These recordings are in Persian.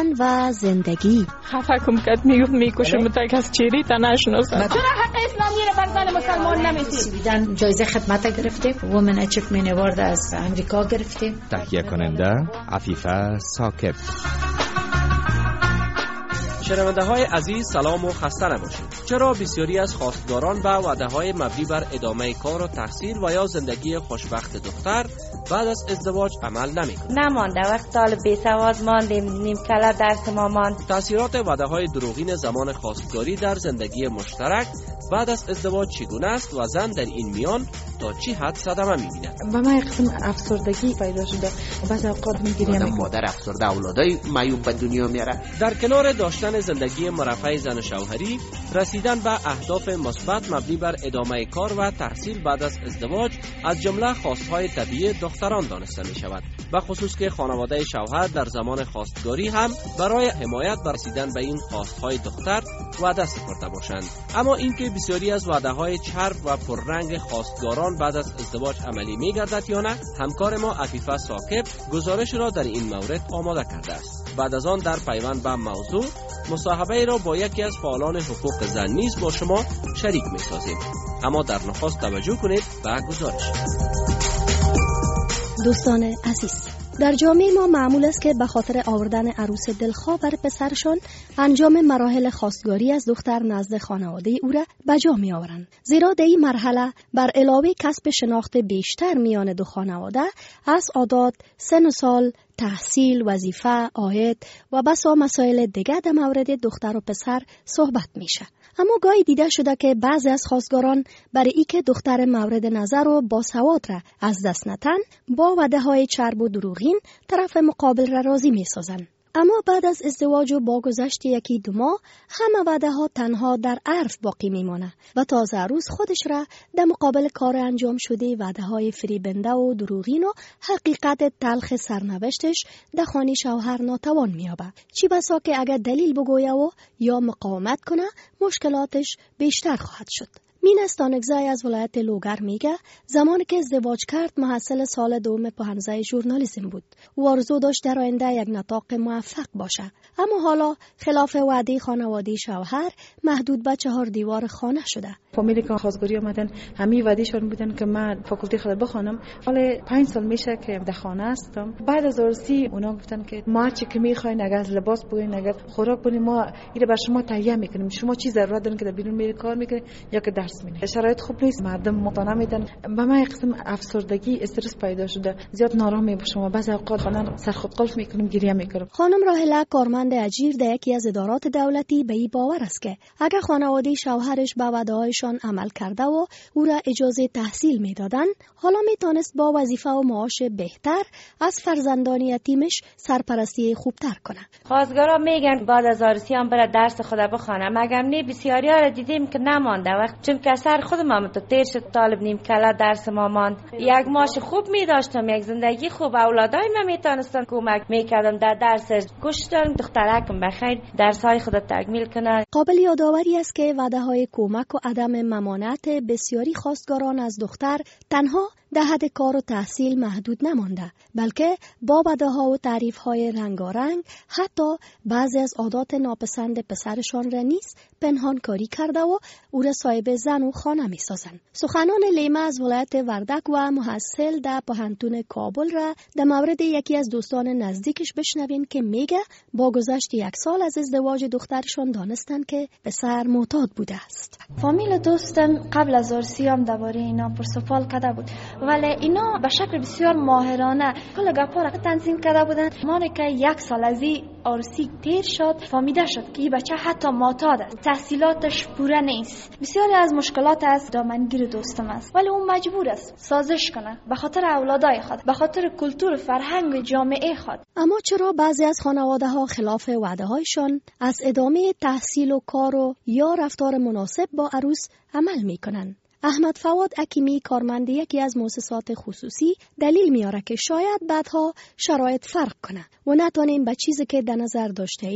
زن و زندگی. خفه کم کد میکشه متک از چیری تا نشناسن. چرا حق اسلامی رو بر زن مسلمان نمیدید؟ سویدن جایزه خدمت گرفتیم، وومن اچیومنت اوارد از امریکا گرفتیم. تهیه کننده عفیفه ثاقب. شنونده های عزیز سلام و خسته نباشید. چرا بسیاری از خواستگاران به وعده های مبنی بر ادامه کار و تحصیل و یا زندگی خوشبخت دختر بعد از ازدواج عمل نمی‌کنند؟ نمانده وقت طالب بی سواد ماندیم، نیم کله درس ما ماند. تأثیرات وعده های دروغین زمان خواستگاری در زندگی مشترک بعد از ازدواج چگونه است و زن در این میان تا چی حد صدمه می‌بیند؟ با من قسم افسردگی پیدا شده، بعضی اوقات می‌گیریم مادر افسرده اولادای معیوب به دنیا میاره. در کنار داشتن زندگی مرفه زن شوهری، رسیدن به اهداف مثبت مبنی بر ادامه کار و تحصیل بعد از ازدواج از جمله خواستهای طبیعی دختران دانسته می شود. و خصوص که خانواده شوهر در زمان خواستگاری هم برای حمایت بر رسیدن به این خواستهای دختر وعده سپرده باشند. اما اینکه بسیاری از وعده های چرب و پررنگ خواستگاران بعد از ازدواج عملی می گردد یا نه، همکار ما عفیفه ثاقب گزارش را در این مورد آماده کرده است. بعد از آن در پیوند به موضوع مصاحبه را با یکی از فعالان حقوق زن نیز با شما شریک می سازیم. اما در نخست توجه کنید به گزارش. دوستان عزیز، در جامعه ما معمول است که به خاطر آوردن عروس دلخواه بر پسرشان انجام مراحل خواستگاری از دختر نزد خانواده او را به جا می آورند. زیرا در این مرحله بر علاوه کسب شناخت بیشتر میان دو خانواده از عادات، سن و سال، تحصیل، وظیفه، عاید و بسا مسائل دیگر در مورد دختر و پسر صحبت میشه. اما گاهی دیده شده که بعضی از خواستگاران برای ای که دختر مورد نظر و باسواد را از دست نتن، با وعده های چرب و دروغین طرف مقابل را راضی می سازن. اما بعد از ازدواج و با گذشت یکی دو ماه همه وعده ها تنها در عرف باقی میمانه و تازه عروس خودش را در مقابل کار انجام شده وعده های فریبنده و دروغین و حقیقت تلخ سرنوشتش در خانه شوهر ناتوان میابه. چی بسا که اگر دلیل بگویه و یا مقاومت کنه مشکلاتش بیشتر خواهد شد. مین استانگزای از ولایت لوگر میگه زمانی که ازدواج کرد محصل سال دوم پوهنځی ژورنالیسم بود و آرزو داشت در آینده یک نطاق موفق باشه. اما حالا خلاف وعده خانواده شوهر محدود به 4 دیوار خانه شده. فامیلی که خواستگاری آمدن همه وعدهشون بودن که من فاکولتی خود بخوانم. حالا 5 سال میشه که در خانه هستم. بعد از عروسی اونا گفتن که ما چی که میخواین، اگر از لباس بگین، اگر خوراک بگین، ما اینو بر شما تهیه میکنیم. شما چی ضرورت دارین که در بیرون میری کار میکنین یا که درس میخونین. شرایط خوب نیست، مردم مقتنع میدن. با من قسم افسردگی، استرس پیدا شده. زیاد ناراحت میشم. بعضی اوقات خانه سر خود قلف میکنم، گریه میکنم. خانم راهله کارمند اجیر در یکی از ادارات دولتی به این باور است که اگر خانواده شوهرش به وعده‌هایشان عمل کرده و او را اجازه تحصیل میدادن، حالا میتونست با وظیفه و معاش بهتر از فرزندان یتیمش سرپرستی خوبتر کنه. خواستگارا میگن بعد از عروسی هم بره درس خود بخونه، مگر نه بسیاری ها را دیدیم که نمانده وقت چون که سر خودم هم تو تیر شد، طالب نیم کله درس ما ماند. یک معاش خوب میداشتم، یک زندگی خوب، اولادای من میتونستن کمک میکردم در درسش. گوش دارم دخترکم بخیر درسهای خود تکمیل کنه. قابل یادآوری است که وعده‌های کمک و عدم ممانعت بسیاری خواستگاران از دختر تنها در حد کار و تحصیل محدود نمانده، بلکه با وعده‌ها و تعریف‌های رنگارنگ حتی بعضی از عادات ناپسند پسرشان را نیز پنهان کاری کرده و او را صاحب زن و خانه می‌سازند. سخنان لیما از ولایت وردک و محصل در پوهنتون کابل را در مورد یکی از دوستان نزدیکش بشنوین که میگه با گذشت 1 سال از ازدواج دخترشان دانستن که پسر معتاد بوده است. فامیل دوستم قبل از عروسی هم درباره اینا پرس‌وپرس کرده بود، ولی اینا به شکل بسیار ماهرانه کل گپا را تنظیم کرده بودن. مانه که 1 سال از این عروسی تیر شد فهمیده شد که این بچه حتی معتاد است، تحصیلاتش پوره نیست. بسیاری از مشکلات از دامنگیر دوستم است، ولی اون مجبور است سازش کنه به خاطر اولادای خود، به خاطر کلتور فرهنگ جامعه خود. اما چرا بعضی از خانواده ها خلاف وعده هایشان از ادامه تحصیل و کار و یا رفتار مناسب با عروس عمل میکنن؟ احمد فواد حکیمی کارمند یکی از مؤسسات خصوصی دلیل میاره که شاید بعدها شرایط فرق کنه و نتونیم به چیزی که در نظر داشته ایم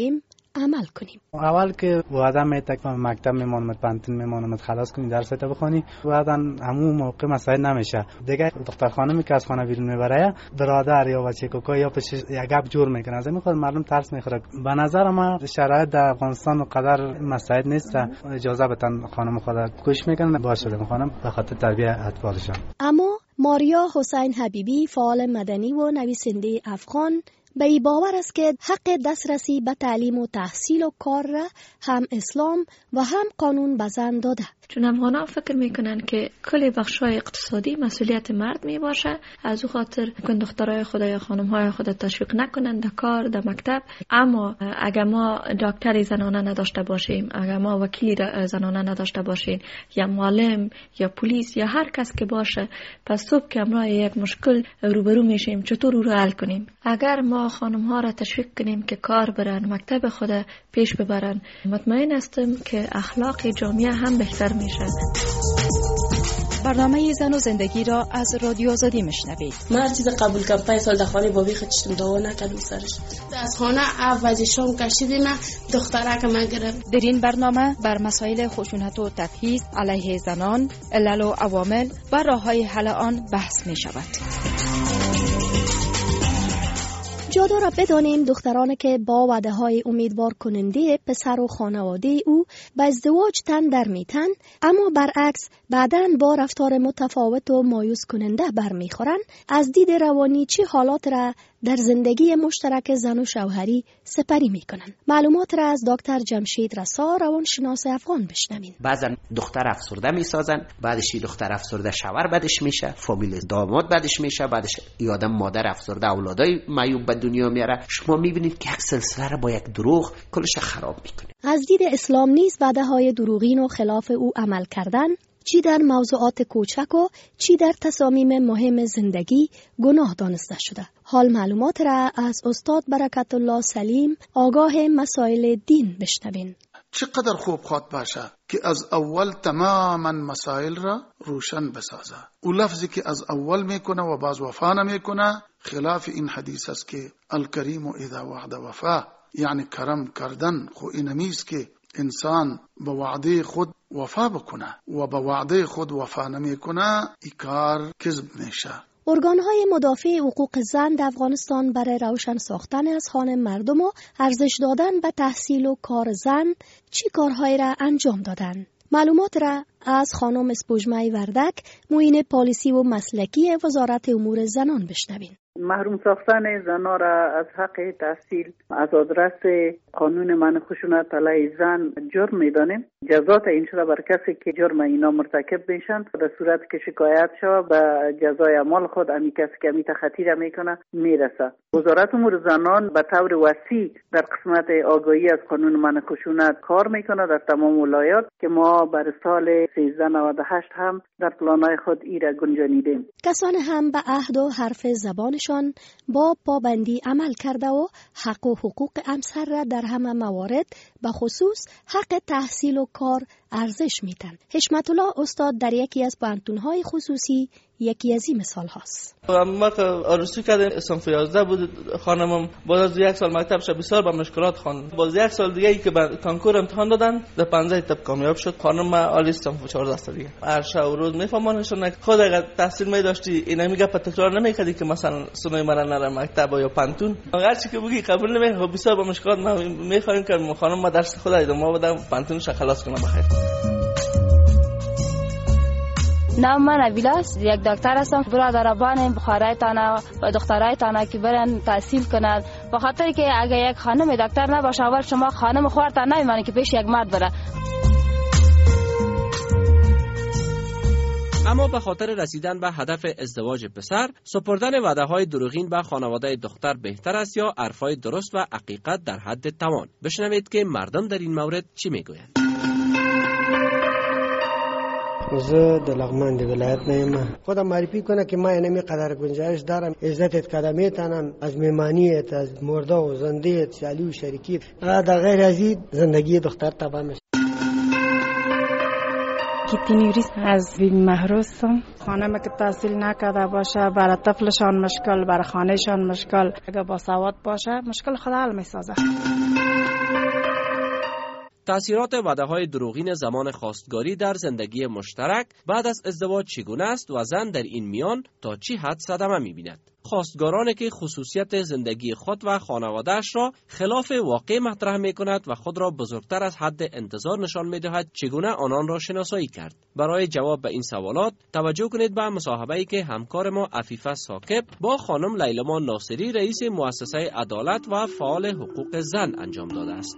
عمل کنیم. اول که وعده میتکم مکتب میمونم، پانتون میمونم، خلاص کنی درس تا بخونی، بعدا همون موقع مسائل نمیشه دیگه. دختر خانمی که از خانه بیرون میبره برادر یا بچه کوکا یا پیش یک گپ جور میکنه، از این خود مردم ترس میخوره. به نظر من شرایط در افغانستان قدر مسائل نیست، اجازه بدن خانم خود گوش میکنن باشه میخوام به خاطر تربیت اطفالشان. اما ماریا حسین حبیبی، فعال مدنی و نویسنده افغان، به این باور است که حق دسترسی به تعلیم و تحصیل و کار را هم اسلام و هم قانون به زن داده. چون افغانا فکر میکنن که کل بخشای اقتصادی مسئولیت مرد می باشه، از او خاطر کن دخترای خود یا خانمهای خود تشویق نکنن در کار در مکتب. اما اگر ما دکتری زنانه نداشته باشیم، اگر ما وکیل زنانه نداشته باشیم، یا معلم یا پلیس یا هر کس که باشه، پس صبح که امروز یک مشکل روبرو میشیم چطور او رو حل کنیم؟ اگر ما خانمها را تشویق کنیم که کار برن، مکتب خود پیش ببرن، مطمئن هستم که اخلاق جامعه هم بهتر میشه. برنامه زن و زندگی را از رادیو آزادی میشنوید. من هر چیز قبول کردم 5 سال در خانه بابی خودشم دعوا نکردم سرش. از خانه اول شام کشیدیم دختره که من گرفت. در این برنامه بر مسائل خشونت و تبعیض علیه زنان، علل و عوامل و راه‌های حل آن بحث می شود. جا دارد بدانیم دخترانی که با وعده‌های امیدوار کننده پسر و خانواده او به ازدواج تن در میتن، اما برعکس بعداً با رفتار متفاوت و مایوس کننده برمیخورند، از دید روانی چه حالات را در زندگی مشترک زن و شوهری سپری میکنن. معلومات را از دکتر جمشید رسا، روانشناس افغان، بشنوین. بعضا دختر افسرده میسازن، بعدش دختر افسرده شوهر بعدش میشه، فامیل داماد بعدش میشه، بعدش یادم مادر افسرده اولادای معیوب به دنیا میاره. شما میبینید که یک سلسله را با یک دروغ کلش خراب میکنه. از دید اسلام نیز وعده‌های دروغین و خلاف او عمل کردن، چی در موضوعات کوچک و چی در تصامیم مهم زندگی گناه دانسته شده. حال معلومات را از استاد برکت الله سلیم، آگاه مسائل دین، بشنوین. چقدر خوب خواد باشه که از اول تماما مسائل را روشن بسازه. او لفظی که از اول میکنه و باز وفا نمیکنه خلاف این حدیث است که الکریم اذا وعد وفا، یعنی کرم کردن خو اینمیست که انسان به وعده خود وفا بکنه و به وعده خود وفا نمیکنه، این کار کذب میشه. ارگان‌های مدافع حقوق زن در افغانستان برای روشن ساختن اذهان مردم و ارزش دادن به تحصیل و کار زن چی کارهایی را انجام دادن؟ معلومات را از خانم اسپوجمه وردک، معین پالیسی و مسلکی وزارت امور زنان، بشنوین. محروم ساختن زنها را از حق تحصیل از آدرس قانون منع خشونت علیه زن جرم می‌دانیم. جزات این شده بر کسی که جرم اینا مرتکب میشن در صورت که شکایت شود به جزای اعمال خود امی کسی که امی تخطی را میکنه میرسه. وزارت امور زنان به طور وسیع در قسمت آگاهی از قانون منع خشونت کار میکنه در تمام ولایات که ما بر سال 1398 هم در پلان‌های خود ای را گنجانیدیم. کسان هم به عهد و حرف زبانشان با پابندی عمل کرده و حق و حقوق همسر را در همه موارد به خصوص حق تحصیل و کار ارزش میدن. حشمت الله استاد در یکی از پانتون‌های خصوصی یکی از این مثال هاست. ما که عروسی کردیم صنف 11 بود، خانمم بعد از 1 سال مکتبش بسیار با مشکلات خواند. باز 1 سال دیگه ای که به کنکور امتحان دادن در 15 تپ کامیاب شد. خانم عالی صنف 14 سالگی. هر شب و روز میفهمونشون خود اگر تحصیل می داشتی اینا میگه تکرار نمیکردی که مثلا سنوی مرا نره مکتب یا پانتون. هر چی که بگی قبول نمیکنه. بسیار با مشکلات ما میخوایم که خانم ما درس خود ادامه بدم پانتونش خلاص کنم بخیر. نام من ابیلاس، یک دکتر هستم. برادرابان بخارایتان و دخترایتان که برن تحصیل کنند، به خاطر که اگر یک خانم دکتر نباشه اول شما خانم خورتان نمیمانه که پیش یک مرد بره. اما به خاطر رسیدن به هدف ازدواج پسر، سپردن وعده‌های دروغین به خانواده دختر بهتر است یا حرفای درست و حقیقت در حد توان؟ بشنوید که مردم در این مورد چی میگویند. زه د لغمان د ولایت نه یم. خودم معرفی کنه که ما اینمی قدر گنجایش دارم، عزتت کدمیتانم، از میمانیت، از مرده و زندهت، شالی و شریکیت، در غیر از این زندگی دختر تباه میشه. کیتینیوریس از بین محروسم. خانم که تحصیل نکرده باشه برای طفلشان مشکل، برای خانهشان مشکل. اگر با سواد باشه مشکل خود حل میسازه. تأثیرات وعده‌های دروغین زمان خواستگاری در زندگی مشترک بعد از ازدواج چگونه است و زن در این میان تا چه حد صدمه می‌بیند. خواستگارانی که خصوصیت زندگی خود و خانواده‌اش را خلاف واقع مطرح می‌کند و خود را بزرگتر از حد انتظار نشان می‌دهد، چگونه آنان را شناسایی کرد؟ برای جواب به این سوالات توجه کنید به مصاحبه‌ای که همکار ما عفیفه ثاقب با خانم لیلما ناصری رئیس مؤسسه عدالت و فعال حقوق زن انجام داده است.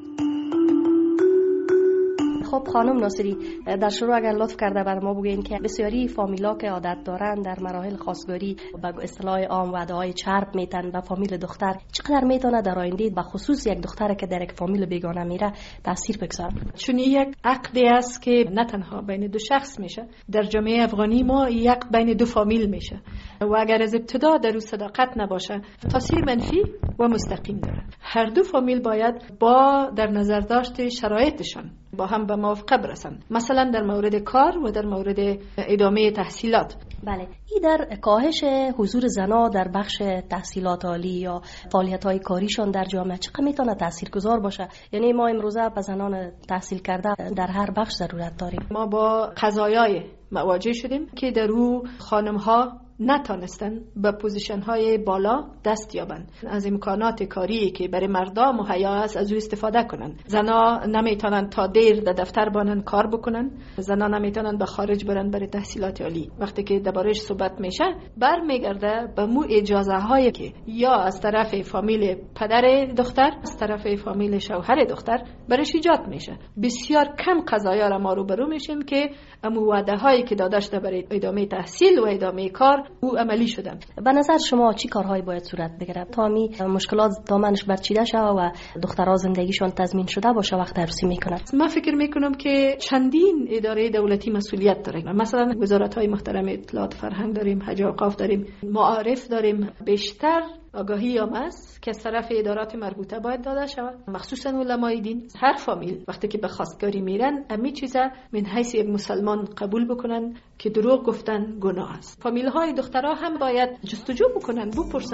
خب خانم ناصری، در شروع اگر لطف کرده بر ما بگین که بسیاری فامیلا که عادت دارن در مراحل خواستگاری به اصطلاح عام وعده‌های چرب میتن و فامیل دختر چقدر میتونه در آینده به خصوص یک دختر که در یک فامیل بیگانه میره تاثیر بگذاره؟ چون یک عقدی است که نه تنها بین دو شخص میشه، در جامعه افغانی ما یک بین دو فامیل میشه و اگر از ابتدا در او صداقت نباشه تاثیر منفی و مستقیم داره. هر دو فامیل باید با در نظر داشت شرایطشان با هم به موافقه برسند، مثلا در مورد کار و در مورد ادامه تحصیلات. بله، این در کاهش حضور زنا در بخش تحصیلات عالی یا فعالیت‌های کاریشان در جامعه چقدر میتونه تاثیرگذار باشه؟ یعنی ما امروزه به زنان تحصیل کرده در هر بخش ضرورت داریم. ما با قضایای مواجه شدیم که در او خانم‌ها نتانستن به پوزیشن های بالا دست یابند، از امکانات کاری که برای مردم مهیا است از او استفاده کنند. زنا نمیتونن تا دیر در دفتر بانن کار بکنن، زنا نمیتونن به خارج برن برای تحصیلات عالی. وقتی که دربارش صحبت میشه برمیگرده به مو اجازه هایی که یا از طرف فامیل پدر دختر، از طرف فامیل شوهر دختر برش ایجاد میشه. بسیار کم قضایا را ما روبرو میشیم که امو وعده هایی که داده شده برای ادامه تحصیل و ادامه کار او عملی شدن. به نظر شما چی کارهایی باید صورت بگیره تا می مشکلات دامنش برچیده شه و دخترها زندگیشون تضمین شده باشه وقت عروسی میکنند؟ من فکر میکنم که چندین اداره دولتی مسئولیت داره. مثلا وزارت های محترم اطلاعات فرهنگ داریم، حج و اوقاف داریم، معارف داریم. بیشتر آگاهی هم است که از طرف ادارات مربوطه باید داده شود، مخصوصا علمای دین. هر فامیل وقتی که به خواستگاری میرن همین چیزا من حیث یک مسلمان قبول بکنن که دروغ گفتن گناه است. فامیل های دخترها هم باید جستجو بکنن، بپرسن.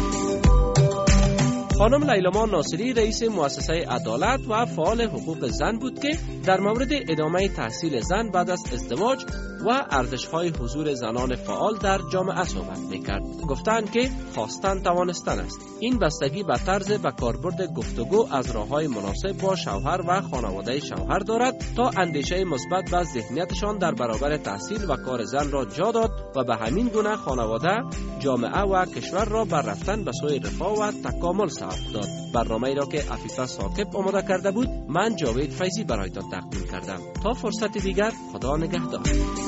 خانم لیلما ناصری رئیس مؤسسه عدالت و فعال حقوق زن بود که در مورد ادامه تحصیل زن بعد از ازدواج و ارزش‌های حضور زنان فعال در جامعه صحبت می‌کرد. گفتند که خواستن توانستن است. این بستگی به طرز و کاربرد گفتگو از راه‌های مناسب با شوهر و خانواده شوهر دارد تا اندیشه مثبت و ذهنیتشان در برابر تحصیل و کار زن را جا داد و به همین گونه خانواده، جامعه و کشور را بر رفتن به سوی رفاه و تکامل سبب داد. برنامه‌ای را که عفیفه ثاقب آماده کرده بود، من جاوید فیضی برایتان تقدیم کردم. تا فرصت دیگر، خدا نگهدار.